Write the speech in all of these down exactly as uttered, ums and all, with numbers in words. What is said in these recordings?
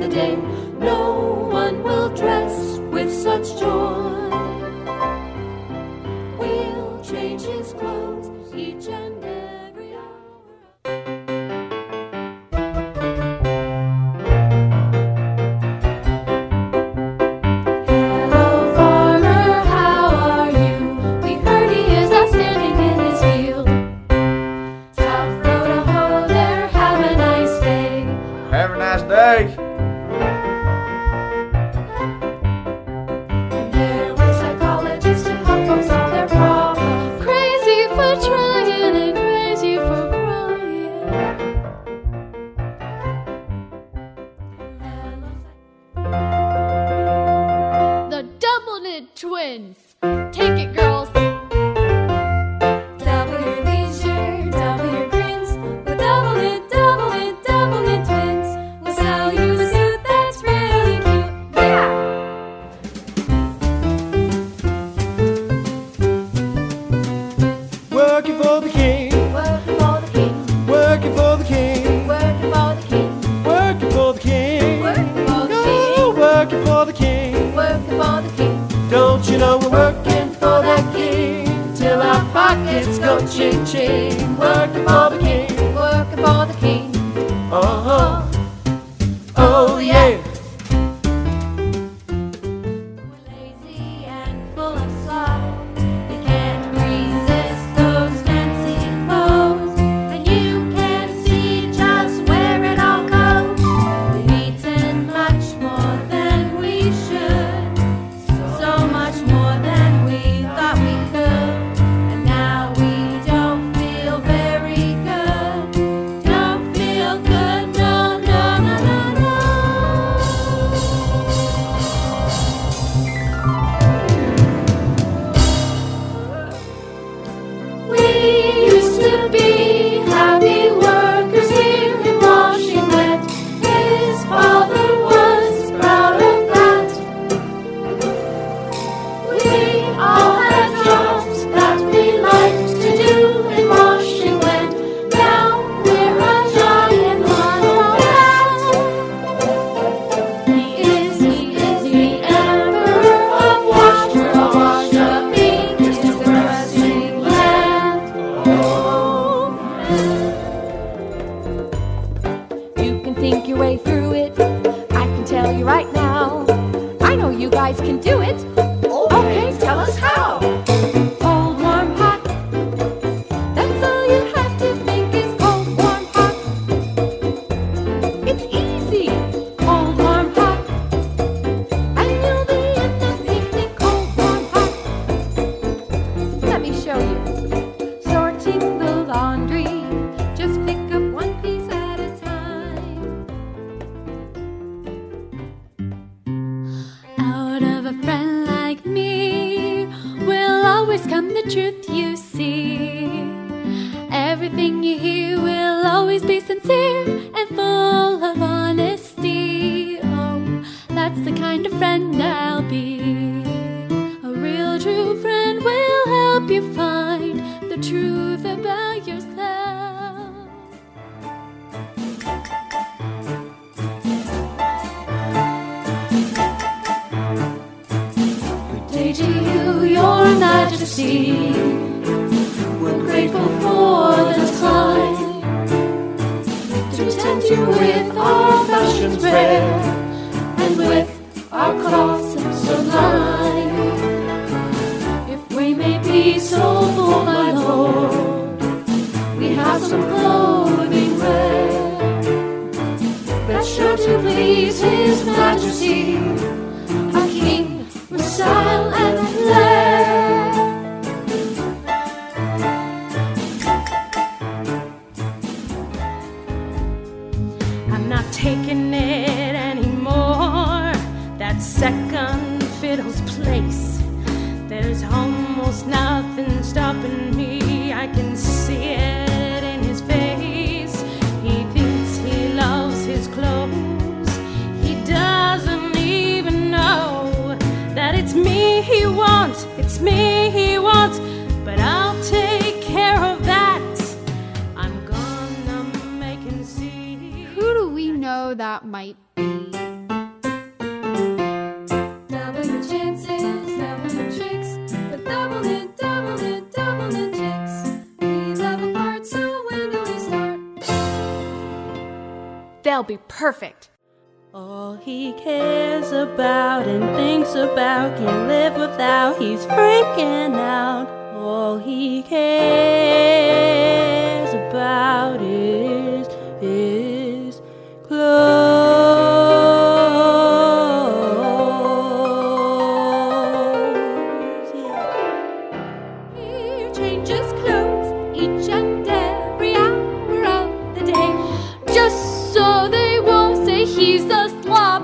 holiday. No one will dress with such joy. We'll change his clothes each and every hour. Hello, farmer, how are you? We heard he is outstanding in his field. Tough row to hoe there, have a nice day. Have a nice day. And there were psychologists to help folks solve their problems. Crazy for trying and crazy for crying. The Double Knit Twins. Take it, girls. Double your leisure, double your grins. We'll double it, double it, double knit twins. We'll sell you a suit that's really cute. Yeah! Working for the king, Working for the king, working for the king, working for the king, working for the king, working for the oh, king, working for the king. working for the king. Don't you know we're working for that king till our pockets go ching ching. Working for the king, Working for the king. uh huh. Oh yeah. We're lazy and full of sloth. We can't resist those fancy clothes, and you can see just where it all goes. We've eaten much more than we should, so much more than we thought we could, and now we don't feel very good. Don't feel good, no, no, no, no, no. We used to be happy workers here in Washington. His father was proud of that. We all had jobs that we liked to do in Washington. Now we're a giant monorail. He is, he is the emperor of Washington, of Washington. He is the wrestling land. Oh, you can think your way through it. I can tell you right now. I know you guys can do it. Okay, tell us how. Cold, warm, hot. That's all you have to think is cold, warm, hot. It's easy. Cold, warm, hot. And you'll be in the picnic. Cold, warm, hot. Let me show you. Sorting the laundry. Just pick up one piece at a time. Out of a friend like me will always come the truth you see. Everything you hear will always be sincere and full of honesty. Oh, that's the kind of friend I'll be. A real true friend will help you find the truth about yourself. Good day to you, your majesty. We're grateful for the time to tempt you with our fashions rare and with our cloths sublime. If we may be so bold, my lord, we have some clothing rare that's sure to please His Majesty, our King with style and flair. I'm not taking it anymore. That second fiddle's place. There's almost nothing stopping me. I can see it in his face. He thinks he loves his clothes. He doesn't even know that it's me he wants. It's me he wants. But I'll take care of that. I'm gonna make him see. Who do we know that might be? they'll be perfect. All he cares about and thinks about, can't live without, he's freaking out. All he cares about is his clothes. Yeah. He changes clothes each and every hour of the day, Just so they won't say he's a slob.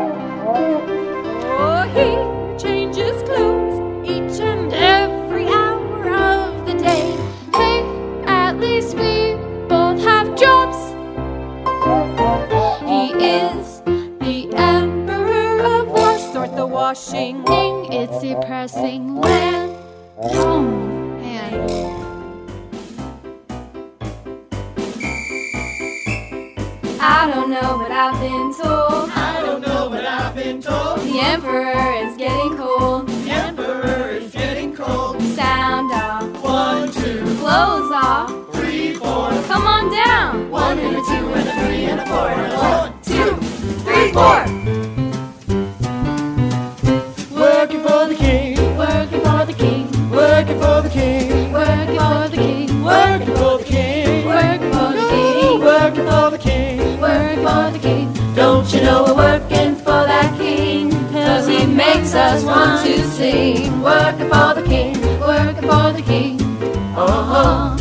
oh, he changes clothes each and every hour of the day. Hey, at least we both have jobs. He is the emperor of wash. Sort the washing. It's depressing land. Oh, man. I don't know, but I've been told I don't know, but I've been told the emperor is getting cold. the emperor is getting cold. Sound off, One, two, clothes off. three, four. Come on down. One and a two and a three and a four and a one, two, Three, four. working for the king, Working for the king. working for the king, Working for the king. working for the king, Working for the king. working for the king. Working for the king. Don't you know we're working for that king? Cause he makes us want to sing. Working for the king. Working for the king. Uh-huh.